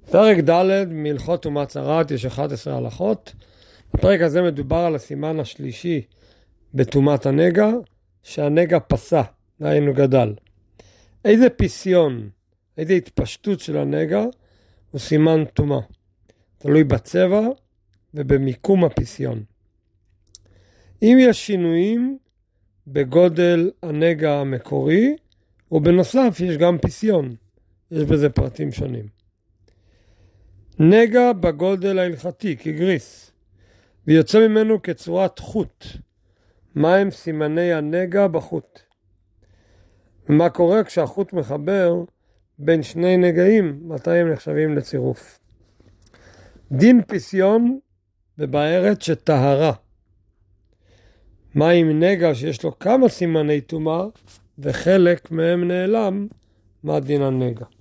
פרק ד' מהלכות טומאת צרעת, יש 11 הלכות. בפרק הזה מדובר על הסימן השלישי בטומאת הנגע, שהנגע פסה, דהיינו גדל. איזה פיסיון, איזה התפשטות של הנגע הוא סימן טומאה. תלוי בצבע ובמיקום הפיסיון. אם יש שינויים בגודל הנגע המקורי, ובנוסף יש גם פיסיון, יש בזה פרטים שונים. נגע בגודל ההלכתי, כגריס, ויוצא ממנו כצורת חוט. מהם סימני הנגע בחוט? ומה קורה כשהחוט מחבר בין שני נגעים, מתי הם נחשבים לצירוף? דין פיסיון בבארת שטהרה. מה עם נגע שיש לו כמה סימני טומאה וחלק מהם נעלם? מה דין הנגע?